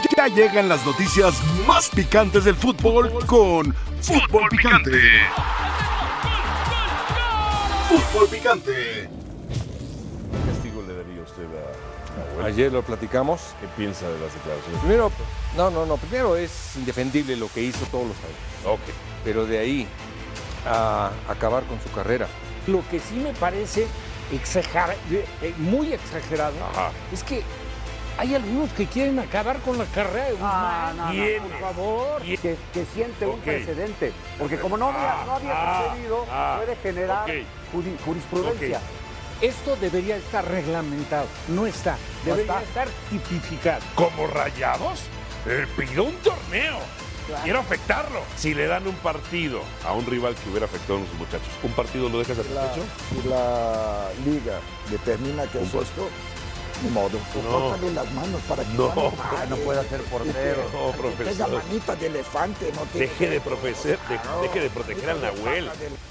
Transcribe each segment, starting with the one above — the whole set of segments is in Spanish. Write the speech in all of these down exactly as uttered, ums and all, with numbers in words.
Ya llegan las noticias más picantes del fútbol con Fútbol Picante. Fútbol Picante. ¿Qué castigo le daría usted a Nahuel? Ayer lo platicamos. ¿Qué piensa de las declaraciones? Primero, no, no, no. Primero es indefendible lo que hizo todos los años. Ok. Pero de ahí a acabar con su carrera. Lo que sí me parece exager- eh, muy exagerado Ajá. es que hay algunos que quieren acabar con la carrera de Guzmán. Ah, no, no, ¿Quién? por favor. ¿Quién? Que, que siente un Ok. precedente. Porque como no había, no había Ah, sucedido, ah, puede generar ok. juri- jurisprudencia. Esto debería estar reglamentado. No está. Debería está. estar tipificado. ¿Como Rayados? Eh, pidió un torneo. Quiero afectarlo. Si le dan un partido a un rival que hubiera afectado a nuestros muchachos, ¿un partido lo deja satisfecho? Si la liga determina que es esto, ni modo, pues No. córtale las manos para que No. ya no, Ah, no puede ser portero. No, Tenga profesor. manita de elefante, no tiene Deje de que- profeser, de- Claro. deje de proteger al Nahuel.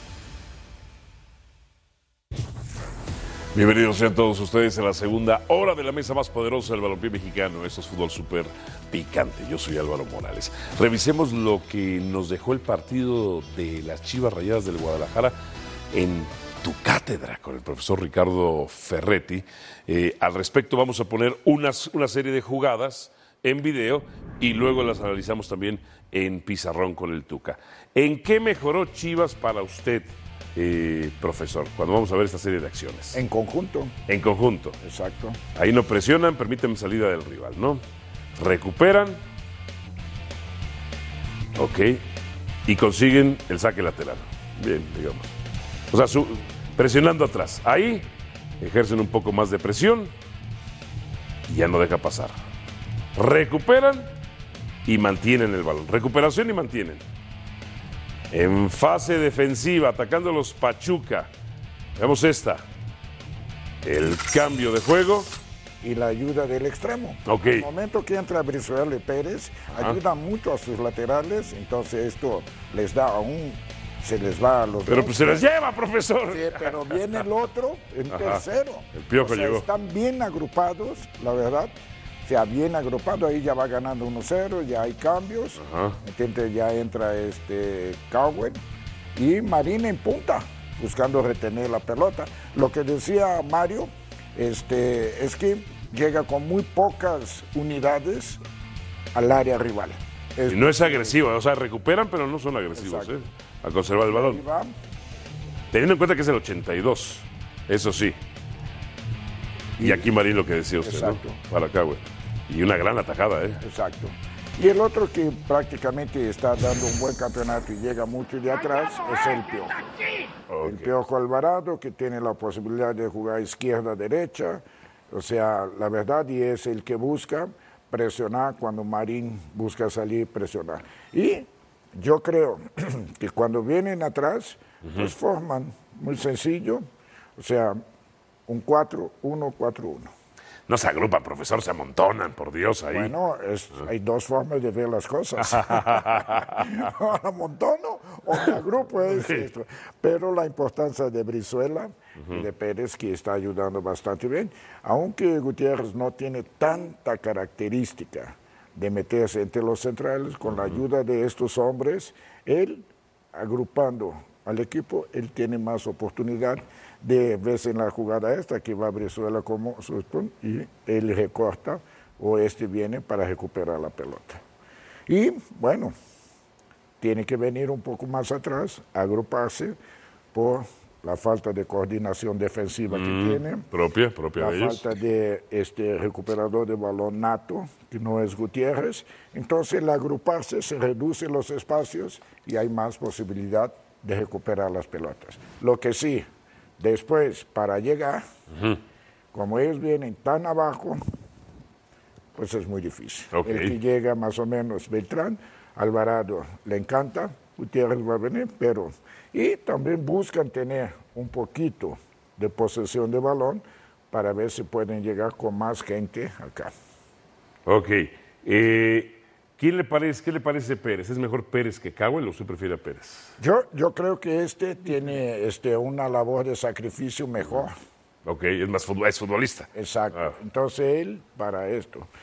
Bienvenidos sean todos ustedes a la segunda hora de la mesa más poderosa del balompié mexicano. Esto es Fútbol Súper Picante. Yo soy Álvaro Morales. Revisemos lo que nos dejó el partido de las Chivas Rayadas del Guadalajara en tu cátedra con el profesor Ricardo Ferretti. Eh, al respecto vamos a poner unas, una serie de jugadas en video y luego las analizamos también en pizarrón con el Tuca. ¿En qué mejoró Chivas para usted, eh, profesor, cuando vamos a ver esta serie de acciones? En conjunto, En conjunto. exacto. Ahí no presionan, permiten salida del rival, ¿no? Recuperan. Ok. Y consiguen el saque lateral. Bien, digamos. O sea, su- presionando atrás. Ahí ejercen un poco más de presión y ya no deja pasar. Recuperan y mantienen el balón. Recuperación y mantienen. En fase defensiva, atacando a los Pachuca. Veamos esta. El cambio de juego. Y la ayuda del extremo. Ok. En el momento que entra Brizuela y Pérez, ayuda mucho a sus laterales, entonces esto les da aún, se les va a los Pero dos. pues se las lleva, profesor. Sí, pero viene el otro en Ajá. tercero. El Piojo O sea, llegó. están bien agrupados, la verdad. O sea, bien agrupado, ahí ya va ganando uno cero, ya hay cambios. Ajá. ¿Entiendes? Ya entra este Cowen y Marín en punta, buscando retener la pelota. Lo que decía Mario este, es que llega con muy pocas unidades al área rival. Y no es agresivo, o sea, recuperan, pero no son agresivos, Exacto. ¿eh? A conservar el balón. Ahí va. Teniendo en cuenta que es el ochenta y dos, eso sí. Y aquí Marín lo que decía usted, Exacto. ¿no? Para acá, güey. Y una gran atajada, ¿eh? Exacto. Y el otro que prácticamente está dando un buen campeonato y llega mucho de atrás es el Piojo. El Piojo Alvarado, que tiene la posibilidad de jugar izquierda-derecha. O sea, la verdad, y es el que busca presionar cuando Marín busca salir, presionar. Y yo creo que cuando vienen atrás, pues forman muy sencillo, o sea, un cuatro uno cuatro uno. No se agrupan, profesor, se amontonan, por Dios, ahí. Bueno, es- hay dos formas de ver las cosas. O la amontono o me agrupo. Es esto. Pero la importancia de Brizuela y de Pérez, que está ayudando bastante bien, aunque Gutiérrez no tiene tanta característica de meterse entre los centrales, con la ayuda de estos hombres, él, agrupando al equipo, él tiene más oportunidad de verse en la jugada esta, que va Brizuela como su spun, y él recorta o este viene para recuperar la pelota. Y bueno, tiene que venir un poco más atrás, agruparse por la falta de coordinación defensiva que tiene, Propia, propia la de ellos. falta de este recuperador de balón nato, que no es Gutiérrez. Entonces, el agruparse se reduce los espacios y hay más posibilidad de recuperar las pelotas. Lo que sí, después, para llegar, como ellos vienen tan abajo, pues es muy difícil. Ok. El que llega más o menos Beltrán, Alvarado le encanta, Gutiérrez va a venir, pero... Y también buscan tener un poquito de posesión de balón para ver si pueden llegar con más gente acá. Ok. Eh, ¿quién le parece, ¿Qué le parece Pérez? ¿Es mejor Pérez que Cowell o usted prefiere a Pérez? Yo, yo creo que este tiene este, una labor de sacrificio mejor. Ok, es más futbol, es futbolista. Exacto. Ah. Entonces él, para esto.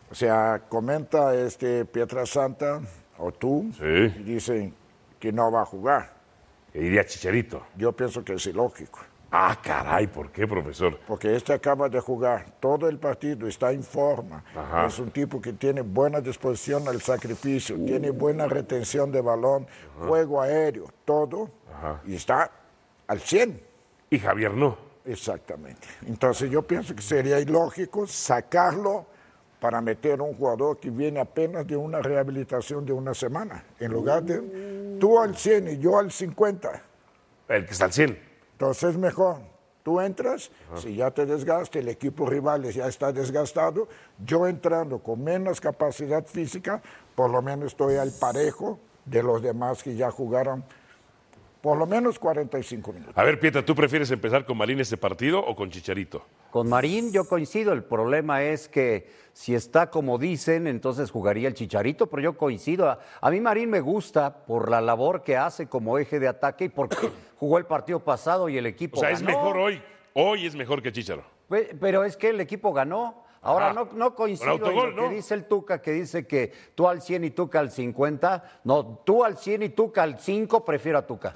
O sea, comenta este Pietrasanta o tú Sí. y dicen que no va a jugar. Que diría Chicharito. Yo pienso que es ilógico. Ah, caray, ¿por qué, profesor? Porque este acaba de jugar todo el partido, está en forma. Ajá. Es un tipo que tiene buena disposición al sacrificio, tiene buena retención de balón, juego aéreo, todo. Ajá. Y está al cien. Y Javier no. Exactamente. Entonces yo pienso que sería ilógico sacarlo para meter a un jugador que viene apenas de una rehabilitación de una semana. En lugar de tú al cien y yo al cincuenta. El que está al cien. Entonces es mejor, tú entras, si ya te desgaste, el equipo rival ya está desgastado, yo entrando con menos capacidad física, por lo menos estoy al parejo de los demás que ya jugaron por lo menos cuarenta y cinco minutos. A ver, Pietra, ¿tú prefieres empezar con Marín este partido o con Chicharito? Con Marín yo coincido, el problema es que si está como dicen, entonces jugaría el Chicharito, pero yo coincido. A, a mí Marín me gusta por la labor que hace como eje de ataque y porque jugó el partido pasado y el equipo O sea, es ganó. mejor hoy. Hoy es mejor que Chicharo. Pe- Pero es que el equipo ganó. Ahora Ajá. no, no coincido Con autogol, en lo ¿no? que dice el Tuca, que dice que tú al cien y Tuca al cincuenta. No, tú al cien y Tuca al cinco, prefiero a Tuca.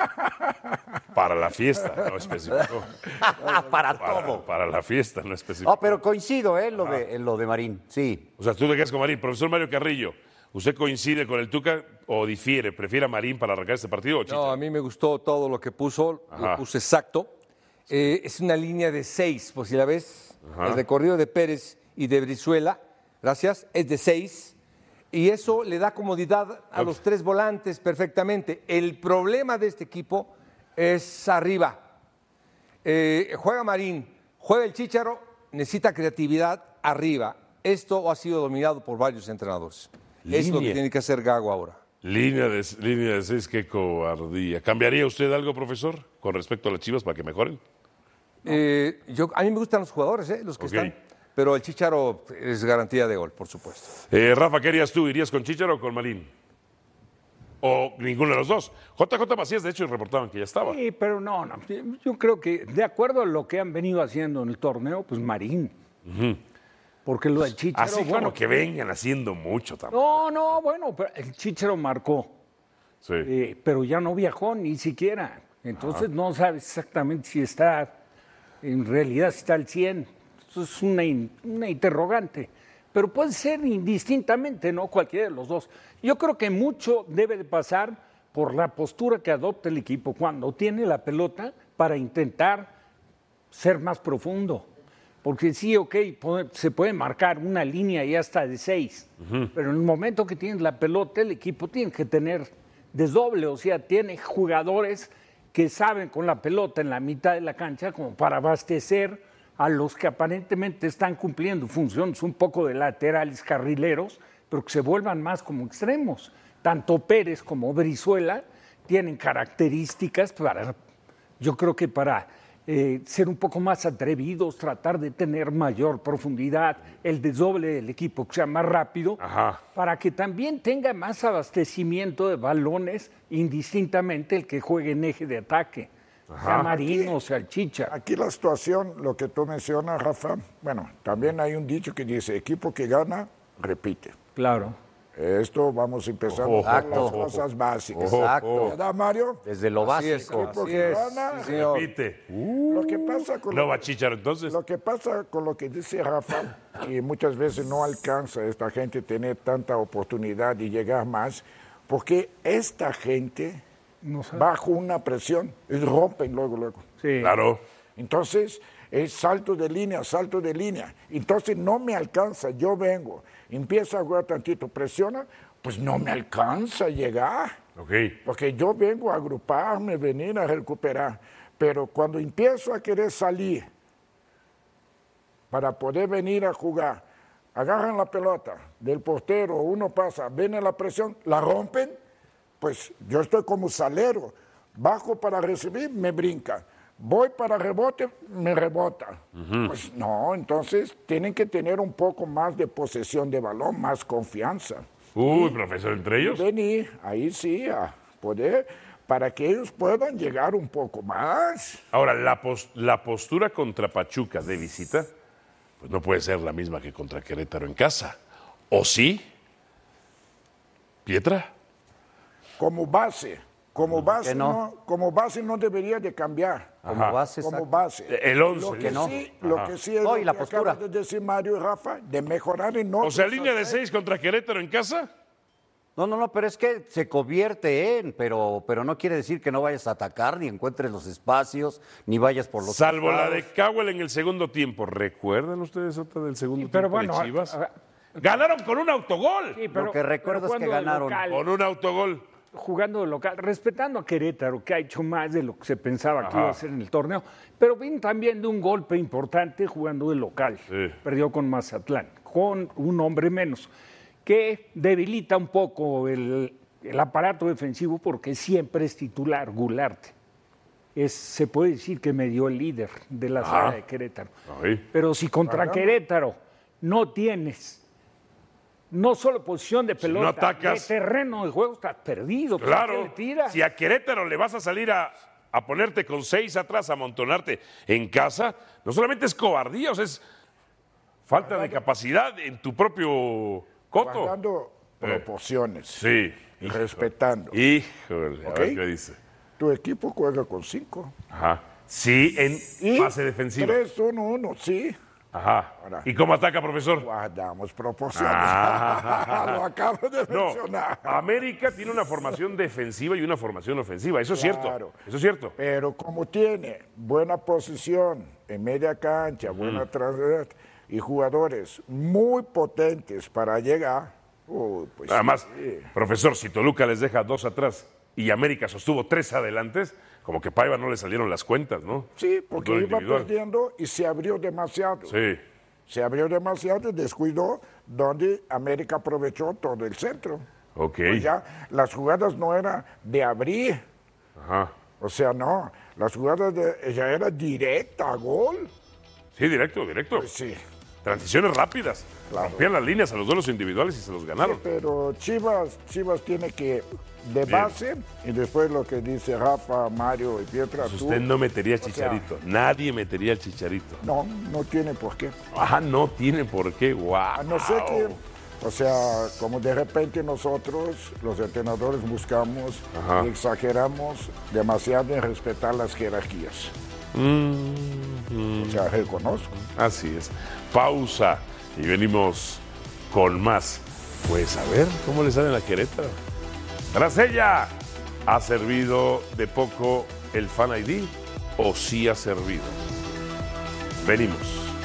Para la fiesta, no especificó. Para Para, todo. para la fiesta, no especificó. Ah, pero coincido ¿eh? en, lo de, en lo de Marín, sí. O sea, tú te quedas con Marín. Profesor Mario Carrillo, ¿usted coincide con el Tuca o difiere? ¿Prefiere a Marín para arrancar este partido o Chicharo? No, a mí me gustó todo lo que puso, Ajá. lo puso exacto. Eh, es una línea de seis, pues si la ves, Ajá. el recorrido de Pérez y de Brizuela, gracias, es de seis. Y eso le da comodidad a Ok. los tres volantes perfectamente. El problema de este equipo es arriba. Eh, juega Marín, juega el Chícharo, necesita creatividad arriba. Esto ha sido dominado por varios entrenadores. Es lo que Línea. tiene que hacer Gago ahora. Línea de, línea de seis, qué cobardía. ¿Cambiaría usted algo, profesor, con respecto a las Chivas para que mejoren? Eh, yo, a mí me gustan los jugadores, ¿eh? Los que Ok. están. Pero el Chícharo es garantía de gol, por supuesto. Eh, Rafa, ¿qué harías tú? ¿Irías con Chicharo o con Marín? O ninguno de los dos. J J Macías, de hecho, reportaban que ya estaba. Sí, pero no, no. Yo creo que, de acuerdo a lo que han venido haciendo en el torneo, pues Marín. Porque lo del Chícharo, Así como bueno. que vengan haciendo mucho también. No, no, bueno, pero el Chícharo marcó, Sí. eh, pero ya no viajó ni siquiera. Entonces no sabes exactamente si está, en realidad si está al cien. Eso es una, in- una interrogante. Pero puede ser indistintamente, ¿no? Cualquiera de los dos. Yo creo que mucho debe de pasar por la postura que adopta el equipo cuando tiene la pelota para intentar ser más profundo. Porque sí, ok, puede- se puede marcar una línea y hasta de seis, pero en el momento que tienes la pelota, el equipo tiene que tener desdoble, o sea, tiene jugadores que saben con la pelota en la mitad de la cancha como para abastecer a los que aparentemente están cumpliendo funciones un poco de laterales carrileros, pero que se vuelvan más como extremos. Tanto Pérez como Brizuela tienen características para, yo creo que para eh, ser un poco más atrevidos, tratar de tener mayor profundidad, el desdoble del equipo que sea más rápido, Ajá. para que también tenga más abastecimiento de balones, indistintamente el que juegue en eje de ataque, sea Marín o sea el Chicha. Aquí la situación, lo que tú mencionas, Rafa, bueno, también hay un dicho que dice, equipo que gana, repite. Claro. Esto vamos empezando Ojo, por las ojo, cosas básicas. Exacto. ¿Verdad, Mario? Desde lo Así es, básico. Equipo así que es, gana, sí, señor. Repite. Lo que pasa con ¿No lo- va Chicharo entonces? Lo que pasa con lo que dice Rafa, y muchas veces no alcanza esta gente tener tanta oportunidad de llegar más, porque esta gente, No sabe. bajo una presión, y rompen luego, luego. Sí. Claro. Entonces, es salto de línea, salto de línea. Entonces, no me alcanza, yo vengo, empiezo a jugar tantito, presiona, pues no me alcanza a llegar. Ok. Porque yo vengo a agruparme, venir a recuperar. Pero cuando empiezo a querer salir para poder venir a jugar, agarran la pelota del portero, uno pasa, viene la presión, la rompen, pues yo estoy como salero. Bajo para recibir, me brinca. Voy para rebote, me rebota. Pues no, entonces tienen que tener un poco más de posesión de balón, más confianza. Uy, profesor, entre ellos. Venir, ahí sí, a poder, para que ellos puedan llegar un poco más. Ahora, la, pos- la postura contra Pachuca de visita, pues no puede ser la misma que contra Querétaro en casa. ¿O sí? ¿Pietra? Como base, como base no? no, como base no debería de cambiar. Como Ajá. base, Como exacto. base. El once. Lo que, Que no. sí, lo que sí es No, lo y la que postura. acaba de decir Mario y Rafa, de mejorar en O otros sea, línea de aspectos. seis contra Querétaro en casa. No, no, no, pero es que se convierte en, pero, pero no quiere decir que no vayas a atacar, ni encuentres los espacios, ni vayas por los Salvo la de costados. Cowell en el segundo tiempo. ¿Recuerdan ustedes otra del segundo Sí, pero tiempo bueno, de Chivas? a- a- Ganaron con un autogol. Sí, pero- Lo que recuerdo pero es que jugando de ganaron. local, Con un autogol. jugando de local, respetando a Querétaro, que ha hecho más de lo que se pensaba que Ajá. iba a hacer en el torneo, pero viene también de un golpe importante jugando de local. Sí. Perdió con Mazatlán, con un hombre menos, que debilita un poco el, el aparato defensivo porque siempre es titular, Gularte. Es, se puede decir que me dio el líder de la saga de Querétaro. Ay. Pero si contra Querétaro no tienes no solo posición de pelota, no atacas- de terreno de juego, estás perdido. ¿Por qué Claro. le tiras? Si a Querétaro le vas a salir a, a ponerte con seis atrás, a amontonarte en casa, no solamente es cobardía, o sea, es falta de capacidad en tu propio coto. Guardando proporciones Sí. y respetando. Híjole, a ¿Ok? ver qué dice. Tu equipo juega con cinco. Ajá. Sí, en Y fase defensiva. tres uno uno, sí. Ajá. Ahora. ¿Y cómo ataca, profesor? Guardamos proporciones. Ah. Lo acabo de No, mencionar. América tiene una formación defensiva y una formación ofensiva. Eso es cierto. Claro. Eso es cierto. Pero como tiene buena posición en media cancha, buena transversal y jugadores muy potentes para llegar, uy, pues Además, sí. profesor, si Toluca les deja dos atrás y América sostuvo tres adelantes, como que Paiva no le salieron las cuentas, ¿no? Sí, Con porque todo iba individual. perdiendo y se abrió demasiado. Sí. Se abrió demasiado y descuidó donde América aprovechó todo el centro. Ok. Pues ya las jugadas no eran de abrir, Ajá. o sea, no, las jugadas de, ya era directa a gol. Sí, directo, directo. Pues sí, Transiciones rápidas. Claro. Rompían las líneas a los duelos individuales y se los ganaron. pero Chivas, Chivas tiene que de Bien. base y después lo que dice Rafa, Mario y Pietra, Pues tú, usted no metería o sea, Chicharito. Nadie metería el Chicharito. no, no tiene por qué. Ah, no tiene por qué. Guau. A no ser que, o sea, como de repente nosotros, los entrenadores, buscamos Ajá. y exageramos demasiado en respetar las jerarquías. O sea, reconozco. Así es. Pausa y venimos con más. Pues a ver cómo le sale a Querétaro. Tras ella, ¿ha servido de poco el Fan I D o sí ha servido? Venimos.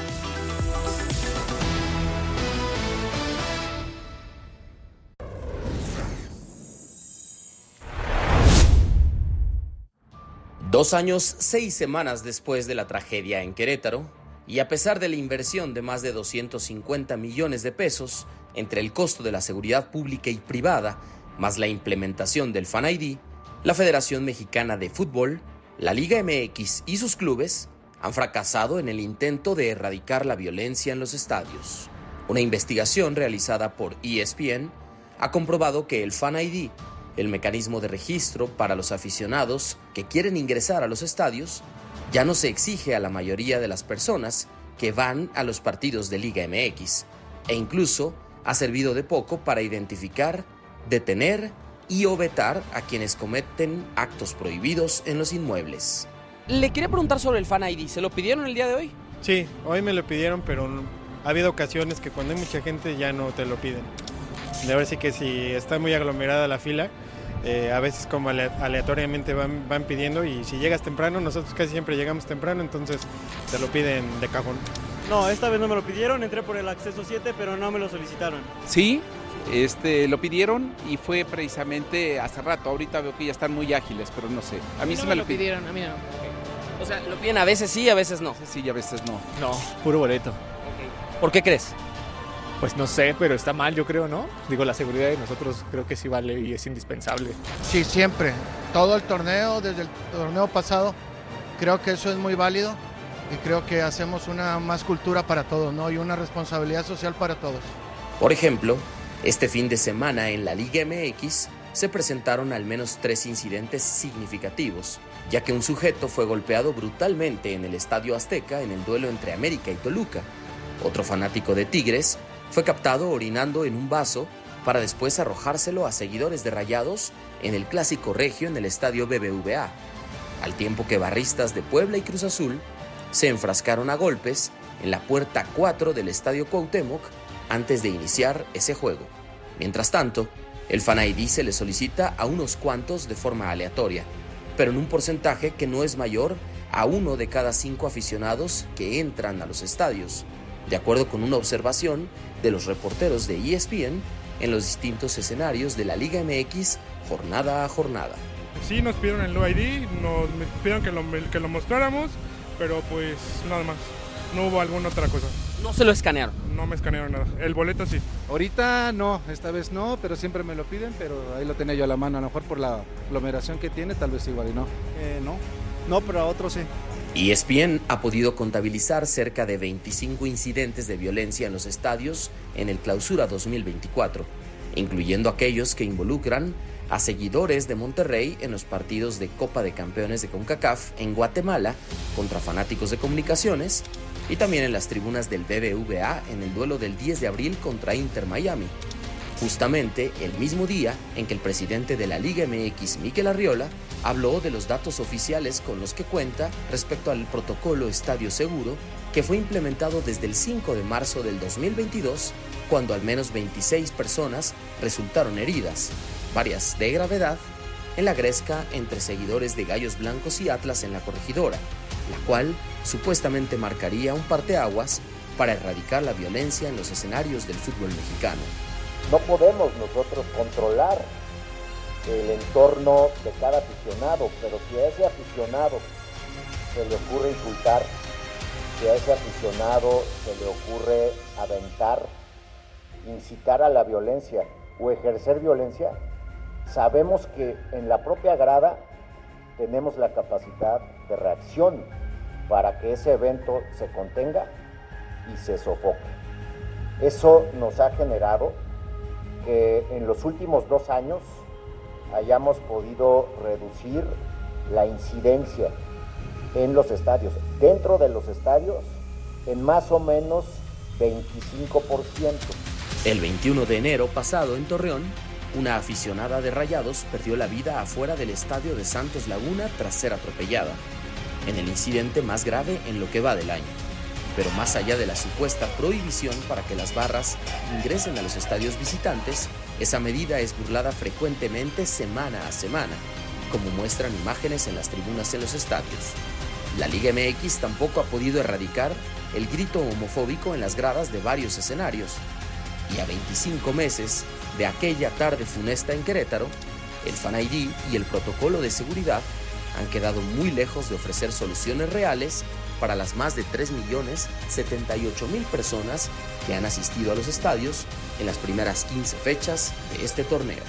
Dos años, seis semanas después de la tragedia en Querétaro, y a pesar de la inversión de más de doscientos cincuenta millones de pesos entre el costo de la seguridad pública y privada, más la implementación del Fan I D, la Federación Mexicana de Fútbol, la Liga M X y sus clubes han fracasado en el intento de erradicar la violencia en los estadios. Una investigación realizada por E S P N ha comprobado que el Fan I D, el mecanismo de registro para los aficionados que quieren ingresar a los estadios, ya no se exige a la mayoría de las personas que van a los partidos de Liga M X, e incluso ha servido de poco para identificar, detener y o vetar a quienes cometen actos prohibidos en los inmuebles. Le quería preguntar sobre el Fan I D, ¿se lo pidieron el día de hoy? Sí, hoy me lo pidieron, pero no- ha habido ocasiones que cuando hay mucha gente ya no te lo piden. De ver sí que si está muy aglomerada la fila, eh, a veces como ale- aleatoriamente van, van pidiendo y si llegas temprano, nosotros casi siempre llegamos temprano, entonces te lo piden de cajón. No, esta vez no me lo pidieron, entré por el acceso siete, pero no me lo solicitaron. Sí, este, lo pidieron y fue precisamente hace rato. Ahorita veo que ya están muy ágiles, pero no sé. A mí no sí me me lo pidieron, a mí no. O sea, lo piden a veces sí, a veces no. Sí, y a veces no. No, puro boleto. ¿Por qué crees? Pues no sé, pero está mal, yo creo, ¿no? Digo, la seguridad de nosotros creo que sí vale y es indispensable. Sí, siempre. Todo el torneo, desde el torneo pasado, creo que eso es muy válido y creo que hacemos una más cultura para todos, ¿no? Y una responsabilidad social para todos. Por ejemplo, este fin de semana en la Liga M X se presentaron al menos tres incidentes significativos, ya que un sujeto fue golpeado brutalmente en el Estadio Azteca en el duelo entre América y Toluca. Otro fanático de Tigres fue captado orinando en un vaso para después arrojárselo a seguidores de Rayados en el Clásico Regio en el estadio B B V A, al tiempo que barristas de Puebla y Cruz Azul se enfrascaron a golpes en la puerta cuatro del estadio Cuauhtémoc antes de iniciar ese juego. Mientras tanto, el Fan I D se le solicita a unos cuantos de forma aleatoria, pero en un porcentaje que no es mayor a uno de cada cinco aficionados que entran a los estadios, de acuerdo con una observación de los reporteros de E S P N en los distintos escenarios de la Liga M X jornada a jornada. Sí, nos pidieron el I D, nos pidieron que lo, que lo mostráramos, pero pues nada más, no hubo alguna otra cosa. ¿No se lo escanearon? No me escanearon nada, el boleto sí. Ahorita no, esta vez no, pero siempre me lo piden, pero ahí lo tenía yo a la mano, a lo mejor por la aglomeración que tiene, tal vez igual y no. Eh, no, no, pero a otros sí. E S P N ha podido contabilizar cerca de veinticinco incidentes de violencia en los estadios en el Clausura dos mil veinticuatro, incluyendo aquellos que involucran a seguidores de Monterrey en los partidos de Copa de Campeones de CONCACAF en Guatemala contra fanáticos de Comunicaciones y también en las tribunas del B B V A en el duelo del diez de abril contra Inter Miami, justamente el mismo día en que el presidente de la Liga M X, Mikel Arriola, habló de los datos oficiales con los que cuenta respecto al protocolo Estadio Seguro que fue implementado desde el cinco de marzo del dos mil veintidós, cuando al menos veintiséis personas resultaron heridas, varias de gravedad, en la gresca entre seguidores de Gallos Blancos y Atlas en la Corregidora, la cual supuestamente marcaría un parteaguas para erradicar la violencia en los escenarios del fútbol mexicano. No podemos nosotros controlar el entorno de cada aficionado, pero si a ese aficionado se le ocurre insultar, si a ese aficionado se le ocurre aventar, incitar a la violencia o ejercer violencia, sabemos que en la propia grada tenemos la capacidad de reacción para que ese evento se contenga y se sofoque. Eso nos ha generado que en los últimos dos años hayamos podido reducir la incidencia en los estadios, dentro de los estadios, en más o menos veinticinco por ciento. El veintiuno de enero pasado en Torreón, una aficionada de Rayados perdió la vida afuera del estadio de Santos Laguna tras ser atropellada, en el incidente más grave en lo que va del año. Pero más allá de la supuesta prohibición para que las barras ingresen a los estadios visitantes, esa medida es burlada frecuentemente semana a semana, como muestran imágenes en las tribunas en los estadios. La Liga M X tampoco ha podido erradicar el grito homofóbico en las gradas de varios escenarios. Y a veinticinco meses de aquella tarde funesta en Querétaro, el Fan I D y el protocolo de seguridad han quedado muy lejos de ofrecer soluciones reales para las más de tres millones setenta y ocho mil personas que han asistido a los estadios en las primeras quince fechas de este torneo.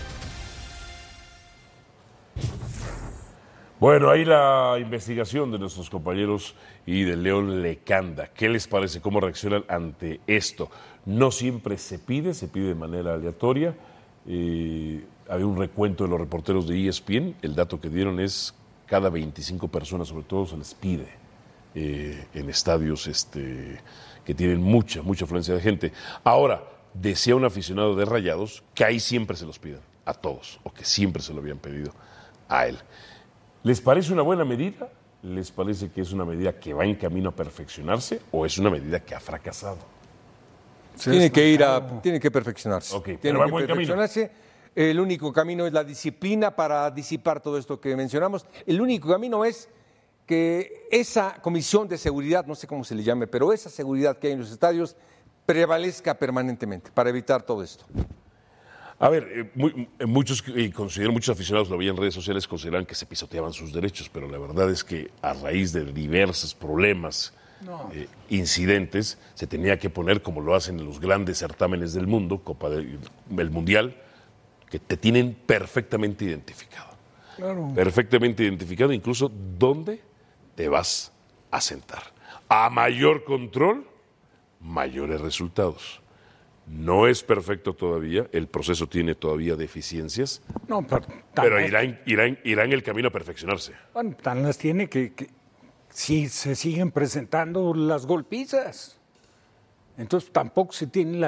Bueno, ahí la investigación de nuestros compañeros y de León Lecanda. ¿Qué les parece? ¿Cómo reaccionan ante esto? No siempre se pide, se pide de manera aleatoria. Eh, había un recuento de los reporteros de E S P N. El dato que dieron es cada veinticinco personas, sobre todo, se les pide eh, en estadios este, que tienen mucha, mucha afluencia de gente. Ahora, decía un aficionado de Rayados que ahí siempre se los piden a todos, o que siempre se lo habían pedido a él. ¿Les parece una buena medida? ¿Les parece que es una medida que va en camino a perfeccionarse o es una medida que ha fracasado? Sí, tiene que ir a, tiene que perfeccionarse. Okay, tiene va que buen perfeccionarse. Camino. El único camino es la disciplina para disipar todo esto que mencionamos. El único camino es que esa comisión de seguridad, no sé cómo se le llame, pero esa seguridad que hay en los estadios prevalezca permanentemente para evitar todo esto. A ver, eh, muy, eh, muchos, eh, considero, muchos aficionados lo veían en redes sociales, consideran que se pisoteaban sus derechos, pero la verdad es que a raíz de diversos problemas, no. eh, incidentes, se tenía que poner, como lo hacen en los grandes certámenes del mundo, Copa del Mundial, que te tienen perfectamente identificado. Claro. Perfectamente identificado, incluso dónde te vas a sentar. A mayor control, mayores resultados. No es perfecto todavía, el proceso tiene todavía deficiencias, no, pero, pero irá, en, irá, en, irá en el camino a perfeccionarse. Bueno, tan las tiene que, que si se siguen presentando las golpizas. Entonces tampoco se tiene la,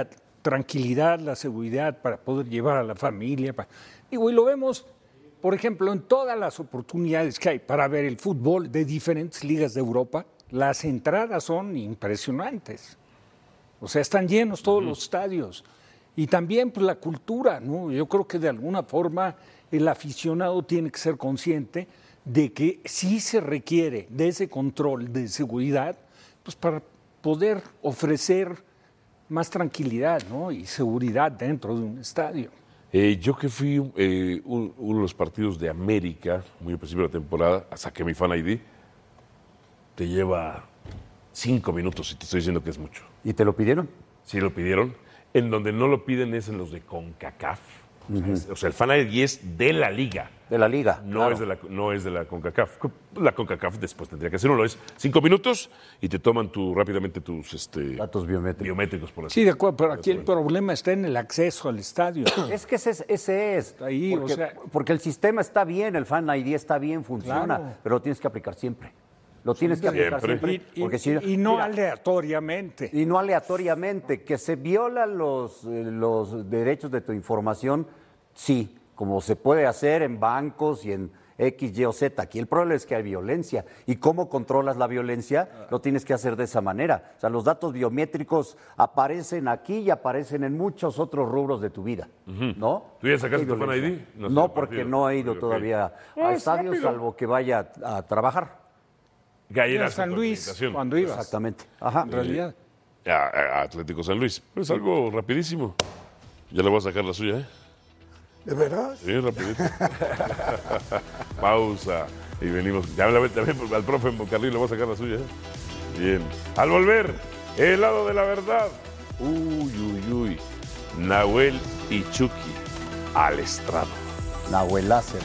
tranquilidad, la seguridad para poder llevar a la familia. Para... Digo, y lo vemos, por ejemplo, en todas las oportunidades que hay para ver el fútbol de diferentes ligas de Europa, las entradas son impresionantes. O sea, están llenos todos uh-huh. los estadios. Y también pues, la cultura, ¿no? Yo creo que de alguna forma el aficionado tiene que ser consciente de que sí se requiere de ese control de seguridad, pues para poder ofrecer más tranquilidad, ¿no? Y seguridad dentro de un estadio. Eh, yo que fui eh, un, uno de los partidos de América, muy al principio de la temporada, saqué mi Fan I D, te lleva cinco minutos y te estoy diciendo que es mucho. ¿Y te lo pidieron? Sí, lo pidieron. En donde no lo piden es en los de CONCACAF. Uh-huh. O sea, es, o sea, el Fan I D es de la liga. De la liga, no claro. es de la No es de la CONCACAF. La CONCACAF después tendría que hacerlo. Es cinco minutos y te toman tu, rápidamente tus este, datos biométricos. biométricos por así. Sí, de acuerdo, pero aquí el problema está en el acceso al estadio. Es que ese, ese es. Ahí, porque, o sea, porque el sistema está bien, el Fan I D está bien, funciona, claro. pero lo tienes que aplicar siempre. Lo tienes que aplicar siempre. siempre y, porque y, si, y no mira, aleatoriamente. Y no aleatoriamente. Que se violan los, los derechos de tu información, sí, como se puede hacer en bancos y en X, Y o Z. Aquí el problema es que hay violencia. ¿Y cómo controlas la violencia? Lo tienes que hacer de esa manera. O sea, los datos biométricos aparecen aquí y aparecen en muchos otros rubros de tu vida, uh-huh. ¿no? ¿Tú ya sacaste tu Fan I D? No, no porque no he ido okay. todavía a estadios, salvo que vaya a, a trabajar. En San Luis, cuando ibas. Exactamente. Ajá. En realidad. A, a Atlético San Luis. Pero es algo rapidísimo. Ya le voy a sacar la suya, ¿eh? ¿De veras? Sí, rapidito. Pausa. Y venimos. Ya también al profe en Bocarril le voy a sacar la suya, ¿eh? Bien. Al volver, el lado de la verdad. Uy, uy, uy. Nahuel y Chucky al estrado. Nahuel Láser.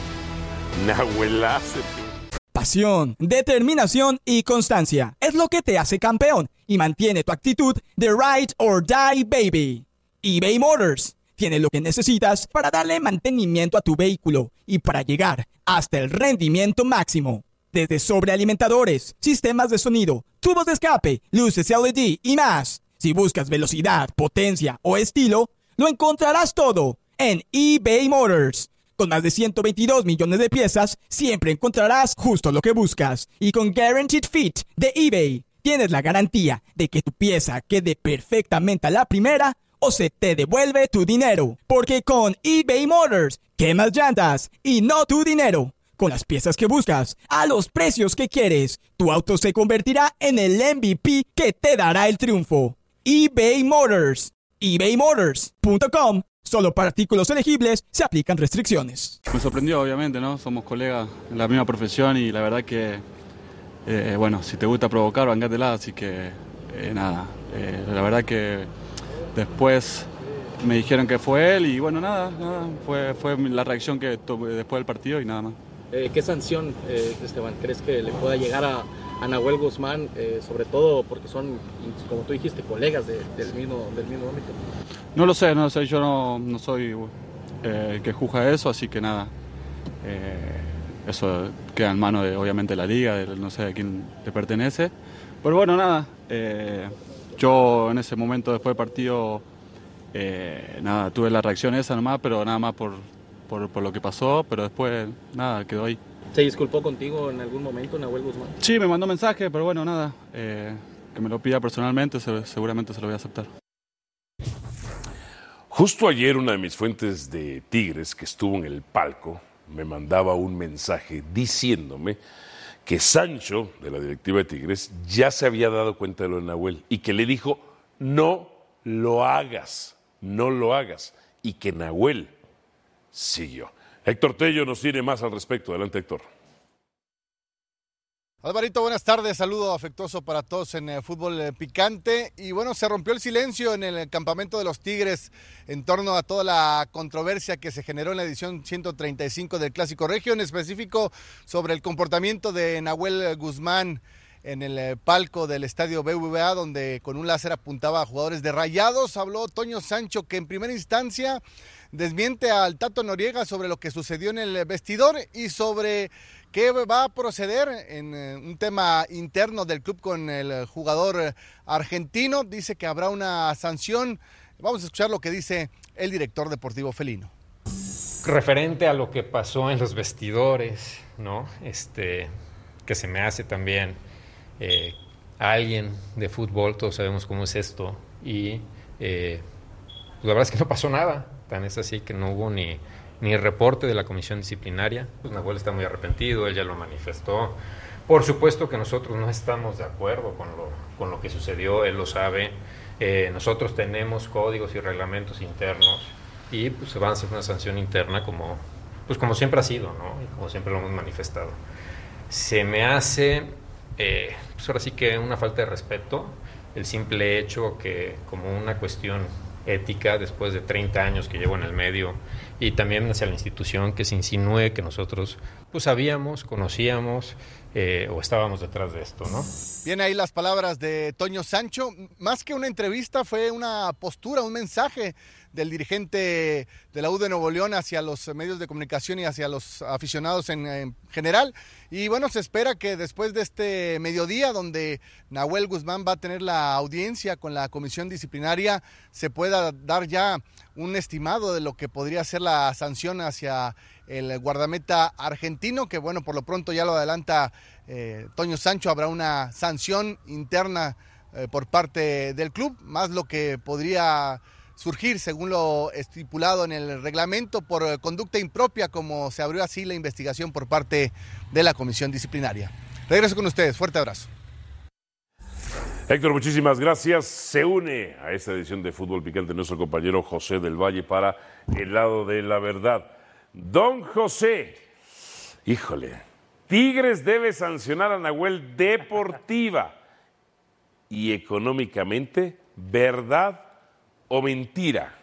Nahuel Láser. Pasión, determinación y constancia es lo que te hace campeón y mantiene tu actitud de ride or die, baby. eBay Motors tiene lo que necesitas para darle mantenimiento a tu vehículo y para llegar hasta el rendimiento máximo. Desde sobrealimentadores, sistemas de sonido, tubos de escape, luces L E D y más. Si buscas velocidad, potencia o estilo, lo encontrarás todo en eBay Motors. Con más de ciento veintidós millones de piezas, siempre encontrarás justo lo que buscas. Y con Guaranteed Fit de eBay, tienes la garantía de que tu pieza quede perfectamente a la primera o se te devuelve tu dinero. Porque con eBay Motors, quemas llantas y no tu dinero. Con las piezas que buscas, a los precios que quieres, tu auto se convertirá en el M V P que te dará el triunfo. eBay Motors. ebay motors punto com. Solo para artículos elegibles se aplican restricciones. Me sorprendió, obviamente, ¿no? Somos colegas en la misma profesión y la verdad que, eh, bueno, si te gusta provocar, bancátela, así que, eh, nada. Eh, la verdad que después me dijeron que fue él y, bueno, nada, nada. Fue, fue la reacción que tuve después del partido y nada más. Eh, ¿Qué sanción, eh, Esteban, crees que le pueda llegar a, a Nahuel Guzmán, eh, sobre todo porque son, como tú dijiste, colegas de, del mismo del mismo ámbito? No lo sé, no lo sé, yo no, no soy eh, el que juzga eso, así que nada, eh, eso queda en manos de, obviamente, la liga, de, no sé a quién le pertenece, pero bueno, nada, eh, yo en ese momento después del partido, eh, nada, tuve la reacción esa nomás, pero nada más por, por, por lo que pasó, pero después, nada, quedó ahí. ¿Se disculpó contigo en algún momento, Nahuel Guzmán? Sí, me mandó mensaje, pero bueno, nada, eh, que me lo pida personalmente, se, seguramente se lo voy a aceptar. Justo ayer una de mis fuentes de Tigres, que estuvo en el palco, me mandaba un mensaje diciéndome que Sancho, de la directiva de Tigres, ya se había dado cuenta de lo de Nahuel y que le dijo, no lo hagas, no lo hagas, y que Nahuel siguió. Héctor Tello nos tiene más al respecto. Adelante, Héctor. Alvarito, buenas tardes, saludo afectuoso para todos en eh, Fútbol eh, Picante. Y bueno, se rompió el silencio en el campamento de los Tigres en torno a toda la controversia que se generó en la edición ciento treinta y cinco del Clásico Regio, en específico sobre el comportamiento de Nahuel Guzmán en el eh, palco del estadio B B V A, donde con un láser apuntaba a jugadores de Rayados. Habló Toño Sancho, que en primera instancia desmiente al Tato Noriega sobre lo que sucedió en el vestidor y sobre qué va a proceder en un tema interno del club con el jugador argentino. Dice que habrá una sanción Vamos a escuchar lo que dice el director deportivo felino. Referente a lo que pasó en los vestidores, ¿no? Este, que se me hace también eh, a alguien de fútbol, todos sabemos cómo es esto, y eh, pues la verdad es que no pasó nada, tan es así que no hubo ni, ni reporte de la comisión disciplinaria. Pues Nahuel está muy arrepentido, él ya lo manifestó. Por supuesto que nosotros no estamos de acuerdo con lo, con lo que sucedió, él lo sabe. Eh, nosotros tenemos códigos y reglamentos internos y pues se va a hacer una sanción interna como, pues como siempre ha sido, ¿no? Y como siempre lo hemos manifestado. Se me hace, eh, pues ahora sí que una falta de respeto, el simple hecho que como una cuestión ética, después de treinta años que llevo en el medio, y también hacia la institución, que se insinúe que nosotros pues sabíamos, conocíamos eh, o estábamos detrás de esto, ¿no? Bien, ahí las palabras de Toño Sancho. Más que una entrevista, fue una postura, un mensaje del dirigente de la U de Nuevo León hacia los medios de comunicación y hacia los aficionados en, en general. Y bueno, se espera que después de este mediodía, donde Nahuel Guzmán va a tener la audiencia con la comisión disciplinaria, se pueda dar ya un estimado de lo que podría ser la sanción hacia el guardameta argentino, que bueno, por lo pronto ya lo adelanta eh, Toño Sancho, habrá una sanción interna eh, por parte del club, más lo que podría surgir, según lo estipulado en el reglamento, por conducta impropia, como se abrió así la investigación por parte de la comisión disciplinaria. Regreso con ustedes, fuerte abrazo. Héctor, muchísimas gracias. Se une a esta edición de Fútbol Picante nuestro compañero José del Valle para el lado de la verdad. Don José, híjole, Tigres debe sancionar a Nahuel deportiva y económicamente, ¿verdad o mentira?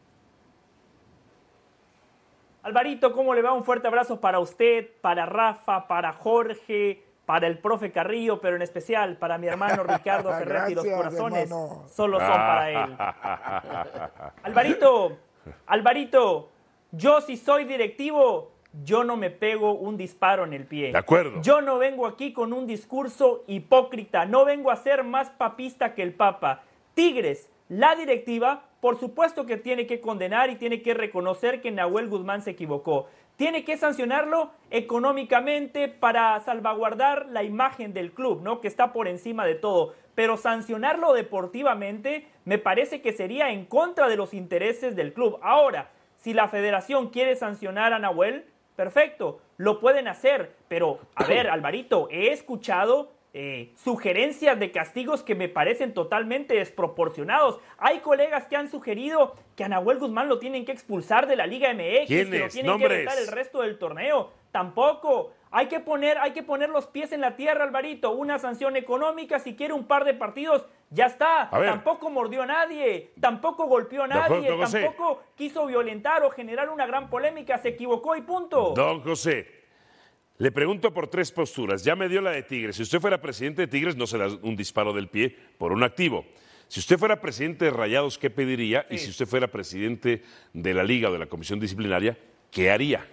Alvarito, ¿cómo le va? Un fuerte abrazo para usted, para Rafa, para Jorge, para el profe Carrillo, pero en especial para mi hermano Ricardo Ferretti. Los corazones hermano. Solo son para él. Alvarito, Alvarito, yo si soy directivo, yo no me pego un disparo en el pie. De acuerdo. Yo no vengo aquí con un discurso hipócrita, no vengo a ser más papista que el Papa. Tigres, la directiva, por supuesto que tiene que condenar y tiene que reconocer que Nahuel Guzmán se equivocó. Tiene que sancionarlo económicamente para salvaguardar la imagen del club, ¿no? Que está por encima de todo. Pero sancionarlo deportivamente me parece que sería en contra de los intereses del club. Ahora, si la federación quiere sancionar a Nahuel, perfecto, lo pueden hacer. Pero, a ver, Alvarito, he escuchado Eh, sugerencias de castigos que me parecen totalmente desproporcionados. Hay colegas que han sugerido que a Nahuel Guzmán lo tienen que expulsar de la Liga M X, que lo tienen ¿Nombres? que vetar el resto del torneo. Tampoco. Hay que poner, hay que poner los pies en la tierra, Alvarito. Una sanción económica, si quiere un par de partidos, ya está. Tampoco mordió a nadie, tampoco golpeó a nadie, acuerdo, tampoco quiso violentar o generar una gran polémica. Se equivocó y punto. Don José, le pregunto por tres posturas. Ya me dio la de Tigres. Si usted fuera presidente de Tigres, no se le da un disparo del pie por un activo. Si usted fuera presidente de Rayados, ¿qué pediría? Sí. Y si usted fuera presidente de la Liga o de la Comisión Disciplinaria, ¿qué haría?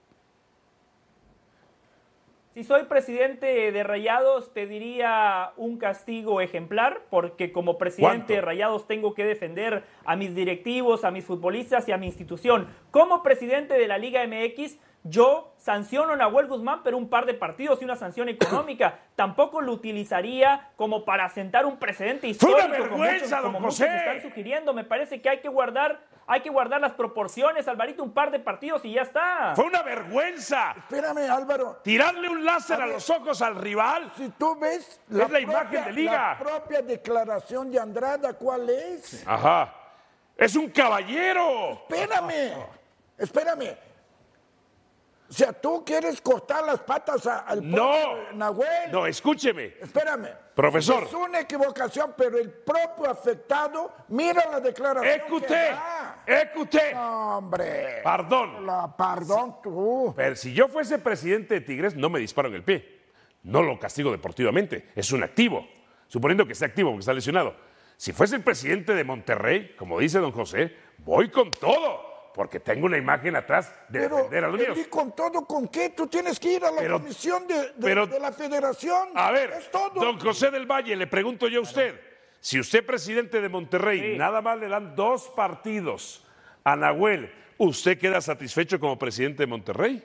Si soy presidente de Rayados, pediría un castigo ejemplar, porque como presidente ¿Cuánto? de Rayados tengo que defender a mis directivos, a mis futbolistas y a mi institución. Como presidente de la Liga M X, yo sanciono a Nahuel Guzmán, pero un par de partidos y una sanción económica. Tampoco lo utilizaría como para sentar un precedente histórico. ¡Fue una vergüenza, como muchos, don como José! muchos están sugiriendo. Me parece que hay que guardar, hay que guardar las proporciones, Alvarito, un par de partidos y ya está. ¡Fue una vergüenza! Espérame, Álvaro. Tirarle un láser a, a los ojos al rival. Si tú ves la, es la propia, imagen de Liga. La propia declaración de Andrada, ¿cuál es? Ajá. ¡Es un caballero! Espérame, espérame. O sea, tú quieres cortar las patas a, al no, Nahuel. No, escúcheme. Espérame. Profesor. Es una equivocación, pero el propio afectado, mira la declaración. ¡Écute! ¡Écute! No, hombre. Perdón. La, perdón tú. Pero si yo fuese presidente de Tigres, no me disparo en el pie. No lo castigo deportivamente. Es un activo. Suponiendo que esté activo porque está lesionado. Si fuese el presidente de Monterrey, como dice don José, voy con todo. Porque tengo una imagen atrás de pero, defender a los míos. ¿Y con todo con qué? Tú tienes que ir a la pero, comisión de, de, pero, de la federación. A ver, es todo. don José del Valle, le pregunto yo a usted. si usted presidente de Monterrey, sí. nada más le dan dos partidos a Nahuel, ¿usted queda satisfecho como presidente de Monterrey?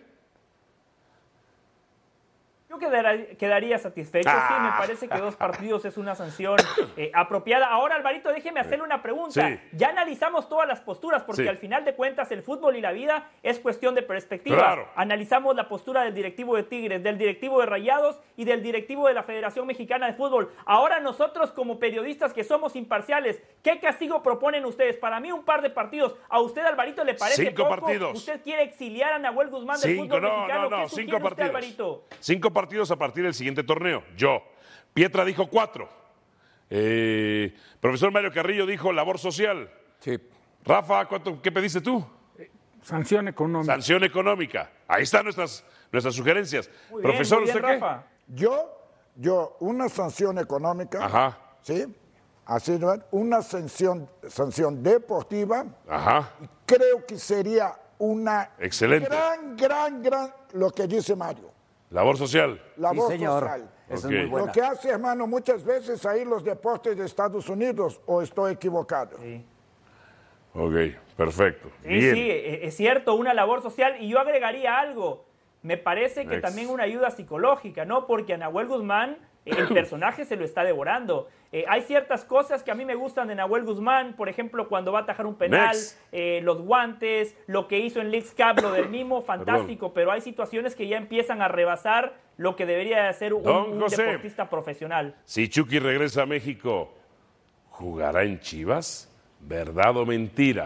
Yo quedaría, quedaría satisfecho, ah. sí, me parece que dos partidos es una sanción eh, apropiada. Ahora, Alvarito, déjeme hacerle una pregunta. Sí. Ya analizamos todas las posturas, porque sí. al final de cuentas el fútbol y la vida es cuestión de perspectiva. Claro. Analizamos la postura del directivo de Tigres, del directivo de Rayados y del directivo de la Federación Mexicana de Fútbol. Ahora nosotros como periodistas que somos imparciales, ¿qué castigo proponen ustedes? Para mí un par de partidos. ¿A usted, Alvarito, le parece cinco poco? partidos. ¿Usted quiere exiliar a Nahuel Guzmán del cinco, fútbol no, mexicano? No, no, ¿Qué cinco partidos. Usted, Alvarito? Cinco partidos. partidos a partir del siguiente torneo. Yo. Pietra dijo cuatro. Eh, profesor Mario Carrillo dijo labor social. Sí. Rafa, ¿cuánto, ¿qué pediste tú? Sanción económica. Sanción económica. Ahí están nuestras, nuestras sugerencias. Muy Profesor, bien, muy ¿usted bien, qué? Rafa. Yo, yo, una sanción económica. Ajá. ¿Sí? Así, ¿no? Una sanción, sanción deportiva. Ajá. Creo que sería una Excelente. gran, gran, gran, lo que dice Mario. Labor social. Labor sí, señor. social. Esa okay. es muy buena. Lo que hace, hermano, muchas veces ahí los deportes de Estados Unidos, o estoy equivocado. Sí. Ok, perfecto. Sí, Bien. sí, es cierto, una labor social. Y yo agregaría algo. Me parece que Next. también una ayuda psicológica, ¿no? Porque a Nahuel Guzmán el personaje se lo está devorando. Eh, hay ciertas cosas que a mí me gustan de Nahuel Guzmán, por ejemplo, cuando va a atajar un penal, eh, los guantes, lo que hizo en Leagues Cup, lo del mismo, fantástico, Perdón. Pero hay situaciones que ya empiezan a rebasar lo que debería de ser un, un deportista profesional. Si Chucky regresa a México, ¿jugará en Chivas? ¿Verdad o mentira?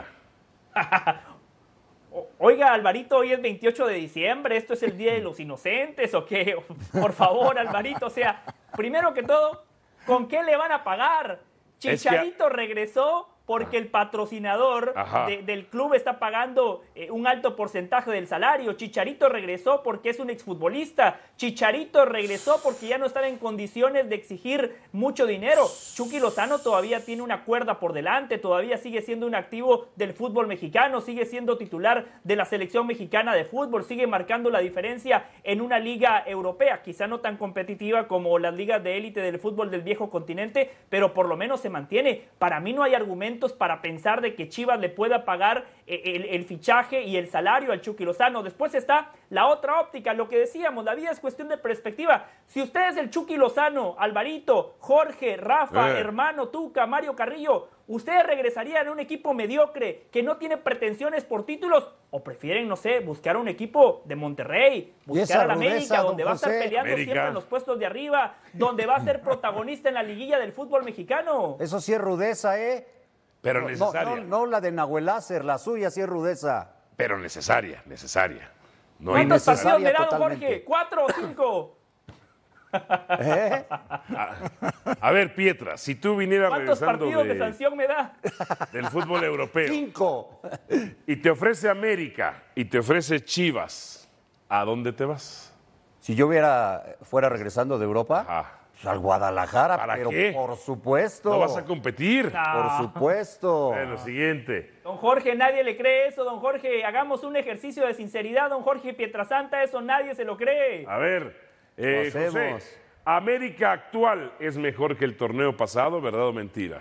Oiga, Alvarito, hoy es veintiocho de diciembre, ¿esto es el Día de los Inocentes o qué? Por favor, Alvarito, o sea, primero que todo, ¿con qué le van a pagar? Chicharito es que... regresó porque el patrocinador de, del club está pagando eh, un alto porcentaje del salario. Chicharito regresó porque es un exfutbolista. Chicharito regresó porque ya no estaba en condiciones de exigir mucho dinero. Chucky Lozano todavía tiene una cuerda por delante, todavía sigue siendo un activo del fútbol mexicano, sigue siendo titular de la selección mexicana de fútbol, sigue marcando la diferencia en una liga europea, quizá no tan competitiva como las ligas de élite del fútbol del viejo continente, pero por lo menos se mantiene. Para mí no hay argumento para pensar de que Chivas le pueda pagar el, el fichaje y el salario al Chucky Lozano. Después está la otra óptica, lo que decíamos, la vida es cuestión de perspectiva. Si usted es el Chucky Lozano, Alvarito, Jorge, Rafa, eh. hermano, Tuca, Mario Carrillo, ¿ustedes regresarían a un equipo mediocre que no tiene pretensiones por títulos? ¿O prefieren, no sé, buscar un equipo de Monterrey, buscar a la América, donde va a estar peleando América. siempre en los puestos de arriba, donde va a ser protagonista en la liguilla del fútbol mexicano? Eso sí es rudeza, ¿eh? Pero no, necesaria. No, no, no la de Nahuel Láser, la suya sí es rudeza. Pero necesaria, necesaria. No ¿Cuántos partidos me da, don Jorge? ¿Cuatro o cinco? ¿Eh? a, a ver, Pietra, si tú vinieras ¿Cuántos regresando partidos de, de sanción me da? del fútbol europeo. Cinco. Y te ofrece América y te ofrece Chivas, ¿a dónde te vas? Si yo hubiera fuera regresando de Europa, Ajá. Pues al Guadalajara, ¿Para pero qué? por supuesto. ¿No vas a competir? No. Por supuesto. Bueno, siguiente. Don Jorge, nadie le cree eso, don Jorge. Hagamos un ejercicio de sinceridad, don Jorge Pietrasanta, eso nadie se lo cree. A ver, eh, José, ¿América actual es mejor que el torneo pasado, verdad o mentira?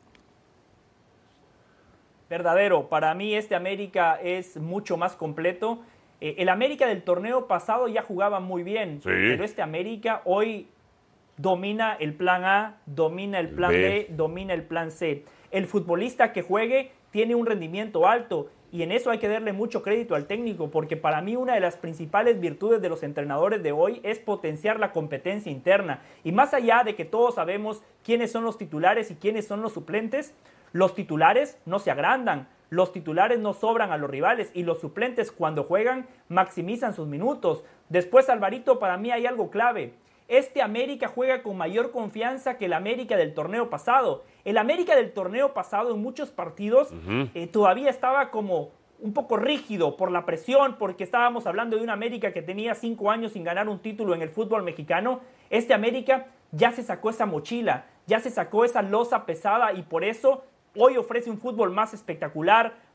Verdadero. Para mí este América es mucho más completo. Eh, el América del torneo pasado ya jugaba muy bien, sí. pero este América hoy domina el plan A, domina el plan B. B, domina el plan C. El futbolista que juegue tiene un rendimiento alto y en eso hay que darle mucho crédito al técnico, porque para mí una de las principales virtudes de los entrenadores de hoy es potenciar la competencia interna. Y más allá de que todos sabemos quiénes son los titulares y quiénes son los suplentes, los titulares no se agrandan, los titulares no sobran a los rivales y los suplentes cuando juegan maximizan sus minutos. Después, Alvarito, para mí hay algo clave. Este América juega con mayor confianza que el América del torneo pasado. El América del torneo pasado en muchos partidos uh-huh. eh, todavía estaba como un poco rígido por la presión, porque estábamos hablando de un América que tenía cinco años sin ganar un título en el fútbol mexicano. Este América ya se sacó esa mochila, ya se sacó esa losa pesada y por eso hoy ofrece un fútbol más espectacular,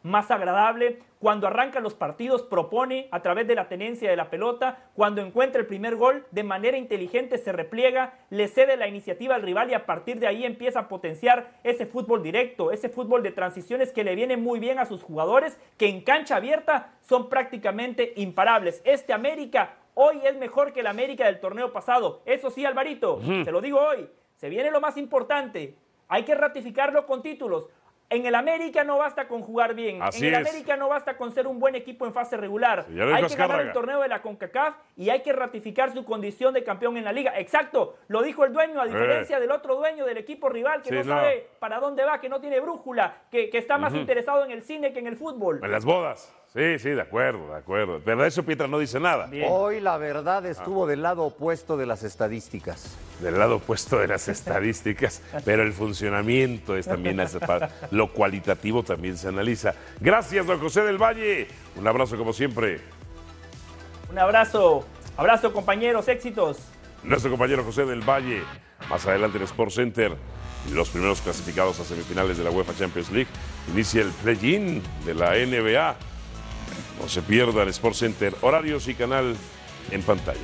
más agradable. Cuando arranca los partidos propone a través de la tenencia de la pelota. Cuando encuentra el primer gol de manera inteligente se repliega, le cede la iniciativa al rival y a partir de ahí empieza a potenciar ese fútbol directo, ese fútbol de transiciones que le viene muy bien a sus jugadores, que en cancha abierta son prácticamente imparables. Este América hoy es mejor que el América del torneo pasado. Eso sí, Alvarito, uh-huh. Te lo digo hoy, se viene lo más importante. Hay que ratificarlo con títulos. En el América no basta con jugar bien. Así en el es. América no basta con ser un buen equipo en fase regular. Sí, hay que ganar el torneo de la CONCACAF y hay que ratificar su condición de campeón en la liga. Exacto, lo dijo el dueño, a diferencia eh. del otro dueño del equipo rival que sí, no, no sabe para dónde va, que no tiene brújula, que, que está más uh-huh. interesado en el cine que en el fútbol. En las bodas. Sí, sí, de acuerdo, de acuerdo. Pero de eso Pietra no dice nada. Bien. Hoy la verdad estuvo ah. del lado opuesto de las estadísticas. Del lado opuesto de las estadísticas, pero el funcionamiento es también, lo cualitativo también se analiza. Gracias, don José del Valle. Un abrazo como siempre. Un abrazo. Abrazo, compañeros, éxitos. Nuestro compañero José del Valle. Más adelante en Sports Center. Los primeros clasificados a semifinales de la UEFA Champions League. Inicia el play-in de la N B A. No se pierda el Sports Center, horarios y canal en pantalla.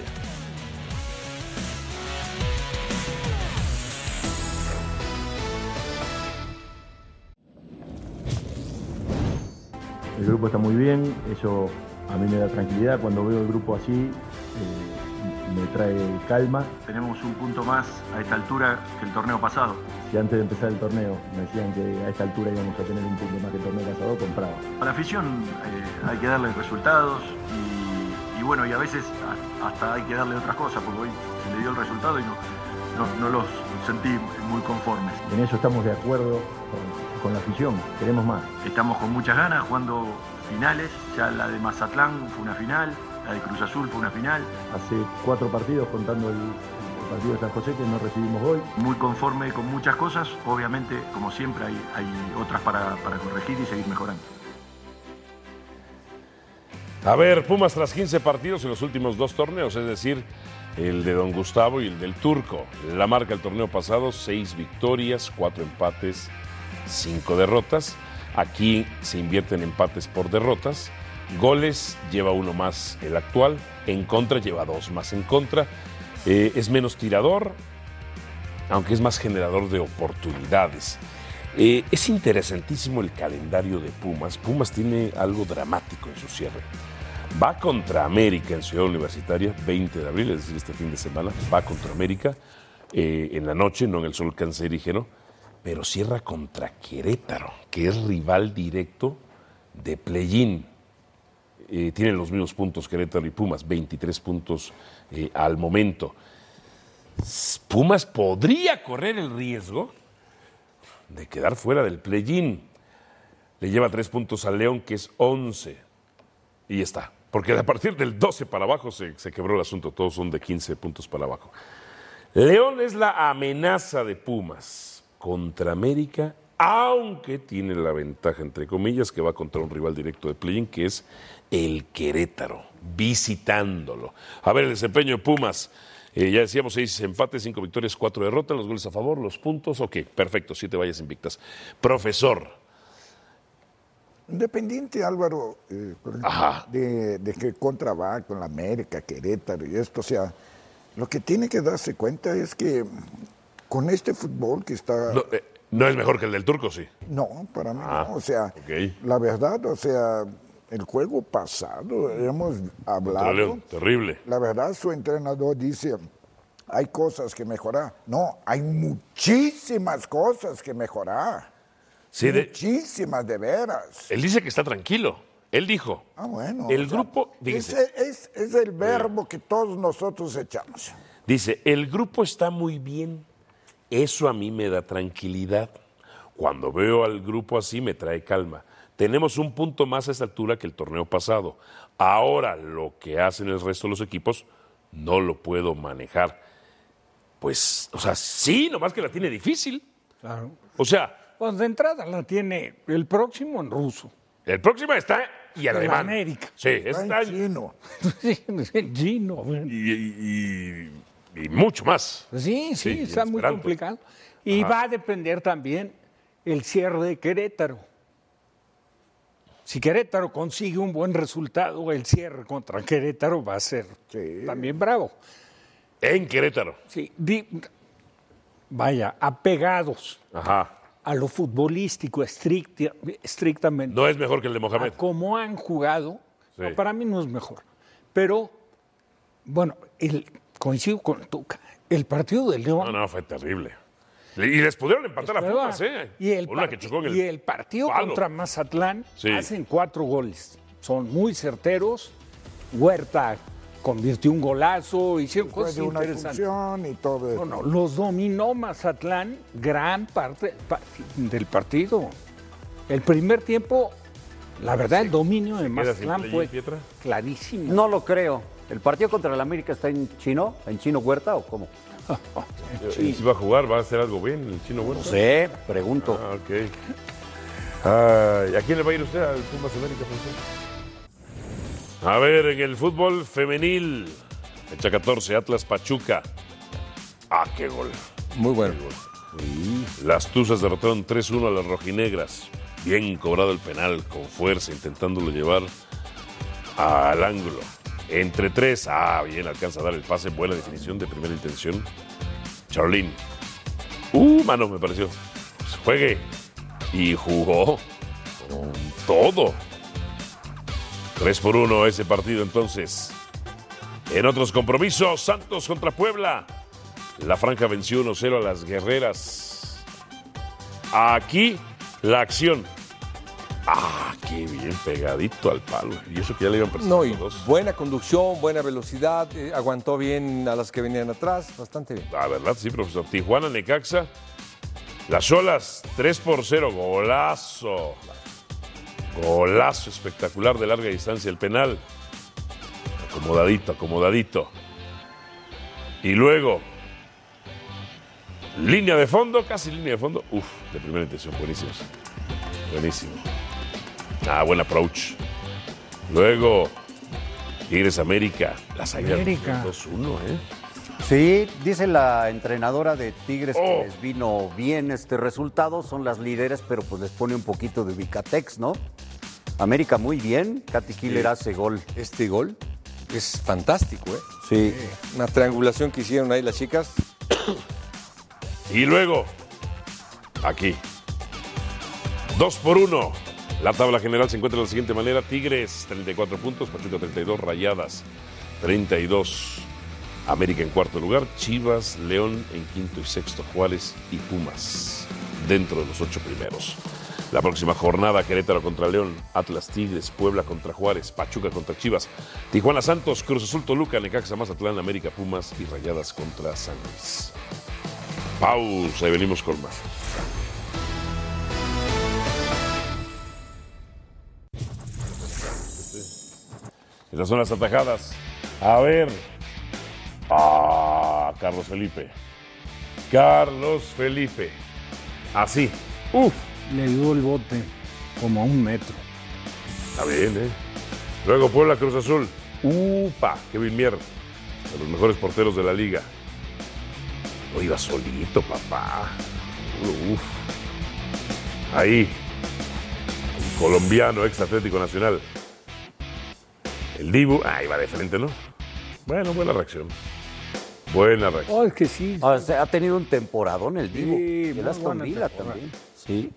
El grupo está muy bien, eso a mí me da tranquilidad. Cuando veo el grupo así, eh, me trae calma. Tenemos un punto más a esta altura que el torneo pasado. Si antes de empezar el torneo me decían que a esta altura íbamos a tener un punto más que el torneo pasado, compraba. A la afición eh, hay que darle resultados y, y bueno, y a veces hasta hay que darle otras cosas, porque hoy se le dio el resultado y no, no, no los sentí muy conformes. En eso estamos de acuerdo con, con la afición, queremos más. Estamos con muchas ganas jugando finales, ya la de Mazatlán fue una final, la de Cruz Azul fue una final. Hace cuatro partidos contando el partido de San José que no recibimos gol. Muy conforme con muchas cosas, obviamente, como siempre, hay, hay otras para, para corregir y seguir mejorando. A ver, Pumas tras quince partidos en los últimos dos torneos, es decir, el de Don Gustavo y el del Turco. La marca el torneo pasado, seis victorias, cuatro empates, cinco derrotas. Aquí se invierten empates por derrotas. Goles lleva uno más el actual, en contra lleva dos más en contra. Eh, es menos tirador, aunque es más generador de oportunidades. Eh, es interesantísimo el calendario de Pumas. Pumas tiene algo dramático en su cierre. Va contra América en Ciudad Universitaria, veinte de abril, es decir, este fin de semana. Va contra América eh, en la noche, no en el sol cancerígeno, pero cierra contra Querétaro, que es rival directo de play-in. Eh, tienen los mismos puntos Querétaro y Pumas, veintitrés puntos eh, al momento. Pumas podría correr el riesgo de quedar fuera del play-in. Le lleva tres puntos al León, que es once. Y está. Porque a partir del doce para abajo se, se quebró el asunto. Todos son de quince puntos para abajo. León es la amenaza de Pumas contra América, aunque tiene la ventaja, entre comillas, que va contra un rival directo de play-in, que es el Querétaro, visitándolo. A ver, el desempeño de Pumas. Eh, ya decíamos, seis empates, cinco victorias, cuatro derrotas, los goles a favor, los puntos, ok, perfecto, siete vallas invictas. Profesor. Independiente, Álvaro, eh, de, de que contra va con la América, Querétaro y esto, o sea, lo que tiene que darse cuenta es que con este fútbol que está... No, eh, ¿no es mejor que el del Turco, sí? No, para mí ah, no, o sea, okay. La verdad, o sea... El juego pasado, hemos hablado... León, terrible. La verdad, su entrenador dice, hay cosas que mejorar. No, hay muchísimas cosas que mejorar. Sí, de, muchísimas, de veras. Él dice que está tranquilo. Él dijo. Ah, bueno. El o sea, grupo... Ese es, es el verbo que todos nosotros echamos. Dice, el grupo está muy bien. Eso a mí me da tranquilidad. Cuando veo al grupo así me trae calma. Tenemos un punto más a esta altura que el torneo pasado. Ahora, lo que hacen el resto de los equipos, no lo puedo manejar. Pues, o sea, sí, nomás que la tiene difícil. Claro. O sea... Pues de entrada la tiene el próximo en ruso. El próximo está y alemán. América. Sí, está en chino. Sí, en chino. Y, y, y, y mucho más. Sí, sí, sí está muy complicado. Y Ajá. va a depender también el cierre de Querétaro. si Querétaro consigue un buen resultado, el cierre contra Querétaro va a ser sí. también bravo. En Querétaro. Sí, di, vaya, apegados Ajá. a lo futbolístico estricta, estrictamente. No es mejor que el de Mohamed. Como han jugado, sí. no, para mí no es mejor. Pero, bueno, el, coincido con Tuca, el partido del León... No, no, fue terrible. Y les pudieron empatar a Pumas, ¿eh? Y el, Una que chocó en el y el partido palo. contra Mazatlán sí. hacen cuatro goles. Son muy certeros. Huerta convirtió un golazo, hicieron Después cosas de una interesantes. Y todo no, no, los dominó Mazatlán gran parte del partido. El primer tiempo, la verdad, sí. el dominio de Mazatlán fue Pietra? clarísimo. No lo creo. ¿El partido contra el América está en chino? ¿En chino Huerta o cómo? ¿Y si va a jugar? ¿Va a hacer algo bien el Chino Huerta? No sé, pregunto. Ah, ok. Ay, ¿a quién le va a ir usted al Pumas América, José? A ver, en el fútbol femenil, fecha catorce, Atlas Pachuca. Ah, qué gol. Muy bueno. Gol. Sí. Las Tuzas derrotaron tres uno a las rojinegras. Bien cobrado el penal, con fuerza, intentándolo llevar al ángulo. Entre tres, ah, bien, alcanza a dar el pase, buena definición de primera intención. Charlín. Uh, mano, me pareció. Pues juegue. Y jugó con todo. tres por uno ese partido entonces. En otros compromisos, Santos contra Puebla. La Franja venció uno cero a las Guerreras. Aquí la acción. Ah, qué bien, pegadito al palo. Y eso que ya le iban No, y dos. buena conducción, buena velocidad, eh, aguantó bien a las que venían atrás, bastante bien. La verdad, sí, profesor. Tijuana, Necaxa. Las Cholas, tres por cero, golazo. Golazo espectacular de larga distancia, el penal. Acomodadito, acomodadito. Y luego, línea de fondo, casi línea de fondo. Uf, de primera intención, buenísimo. Buenísimo. Ah, buen approach. Luego, Tigres América. Las Águilas dos uno, ¿eh? Sí, dice la entrenadora de Tigres oh. que les vino bien este resultado. Son las líderes, pero pues les pone un poquito de Vicatex, ¿no? América muy bien. Katy Killer sí. hace gol. Este gol es fantástico, ¿eh? Sí. Una triangulación que hicieron ahí las chicas. Y luego, aquí. Dos por uno. La tabla general se encuentra de la siguiente manera. Tigres, treinta y cuatro puntos. Pachuca, treinta y dos. Rayadas, treinta y dos. América en cuarto lugar. Chivas, León en quinto y sexto. Juárez y Pumas dentro de los ocho primeros. La próxima jornada, Querétaro contra León. Atlas, Tigres, Puebla contra Juárez. Pachuca contra Chivas. Tijuana, Santos, Cruz Azul, Toluca, Necaxa, Mazatlán, América, Pumas y Rayadas contra San Luis. Pausa y venimos con más. Estas son las atajadas. A ver. Ah, Carlos Felipe. Carlos Felipe. Así. Uf. Le dio el bote como a un metro. Está bien, ¿eh? Luego Puebla, Cruz Azul. Upa. Kevin Mier. De los mejores porteros de la liga. No iba solito, papá. Uf. Ahí. Un colombiano, ex Atlético Nacional. El Dibu, ah, iba de frente, ¿no? Bueno, buena reacción. Buena reacción. Oh, es que sí. O sea, ha tenido un temporadón el Dibu. Sí, y el Aston Villa también. Sí.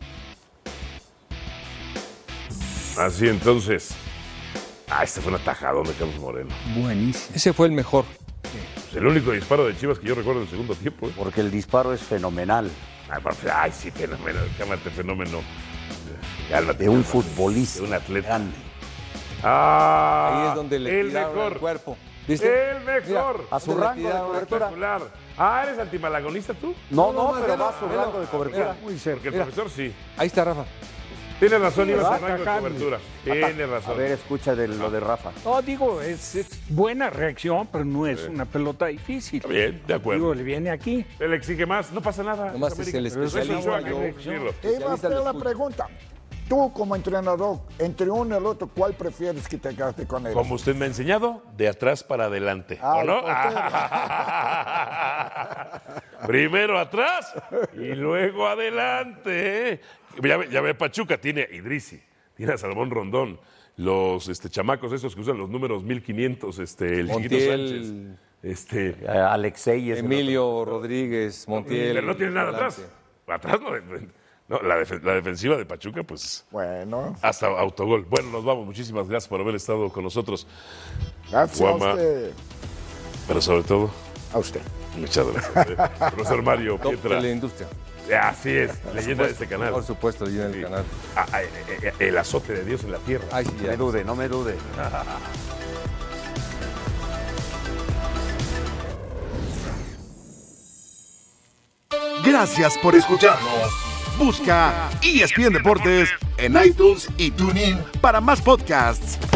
Así entonces. Ah, este fue un atajadón de Carlos Moreno. Buenísimo. Ese fue el mejor. Pues el único disparo de Chivas que yo recuerdo en el segundo tiempo. ¿eh? Porque el disparo es fenomenal. Ay, ay sí, fenomenal. Cámate, fenómeno. Cálmate, de un cálmate. futbolista de un atleta. grande. Ah, ahí es donde le el tiraron mejor. el cuerpo. ¿Viste? El mejor. Mira, a su rango de cobertura. Ah, ¿eres antimalagonista tú? No, no, no, no pero va a su rango de cobertura. Muy cerca. Porque el Mira. profesor sí. Ahí está Rafa. Tienes razón, Sí, ibas va a rango de atacando. cobertura. Tienes razón. A ver, escucha de lo de Rafa. No, digo, es, es buena reacción, pero no es una pelota difícil. Está bien, de acuerdo. Digo, le viene aquí. Se le exige más, no pasa nada. Nomás es el Pero eso especialista. hay que exigirlo. Te iba a hacer la pregunta. Tú, como entrenador, entre uno y el otro, ¿cuál prefieres que te quedaste con él? Como usted me ha enseñado, de atrás para adelante. Ah, ¿O no? Primero atrás y luego adelante. Ya ve, ya ve, Pachuca tiene a Idrisi, tiene a Salomón Rondón, los este, chamacos esos que usan los números mil quinientos, este, el Chiquito Montiel, Sánchez, este, Alexei, Emilio Rodríguez, Montiel. pero no tiene nada atrás. Atrás no, no la, def- la defensiva de Pachuca, pues. Bueno. Hasta autogol. Bueno, nos vamos. Muchísimas gracias por haber estado con nosotros. Gracias Guama, a usted. pero sobre todo. A usted. Muchas gracias. eh. Profesor Mario Top Pietra. de la industria. Así es, leyenda de este canal. Por supuesto, leyenda del Sí. canal. Ah, ah, eh, eh, el azote de Dios en la tierra. Ay, sí, No me dude, no me dude. Gracias por escucharnos. Busca E S P N Deportes en iTunes y TuneIn para más podcasts.